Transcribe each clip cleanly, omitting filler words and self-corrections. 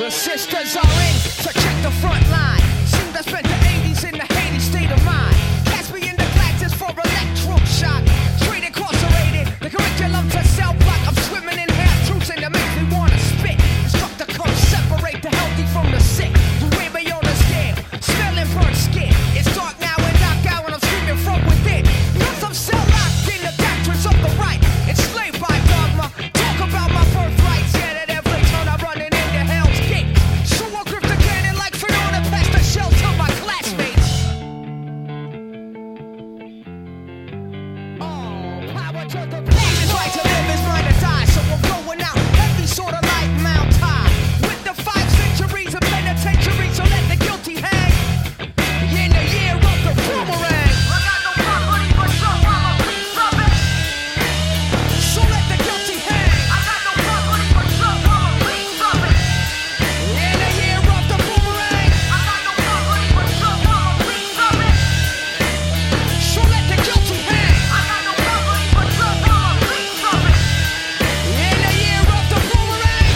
The sisters are in to check the front line. Seem to spend the 80s in the Haiti state of mind. Cast me in the classes for electroshock. Straight incarcerated, the curriculum to cell block. I'm swimming in half truths and it makes me wanna spit. Instructor come separate the healthy from the sick. You weigh me on the scale, smelling burnt skin. It's dark now and knockout and I'm screaming from within. Cause I'm cell locked in the doctrines of the right. Enslaved by dogma. Talk about my birthrights. Yeah, at every turn I'm running into hell's gate. So I'll grip the cannon like Fiona past the shell to my classmates. Power to the people. His right to live is mine to die. So I'm going out heavy, sorta like Mount Tide. With the 5 centuries of penitentiary, so let the guilty hang. In the year of the boomerang. I got no property, but so I'm a piece of it. So let the guilty hang. I got no property, but so I'm a piece of it. In the year of the boomerang. I got no property, but so I'm a piece of it. So let the guilty hang. I got no property, but so I'm a piece of it. In the year of the boomerang.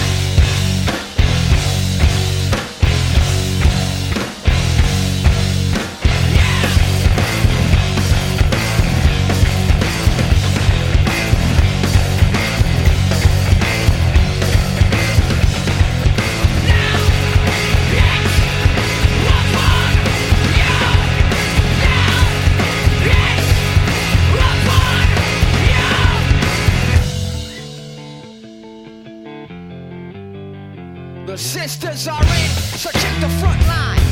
The sisters are in, so check the front line.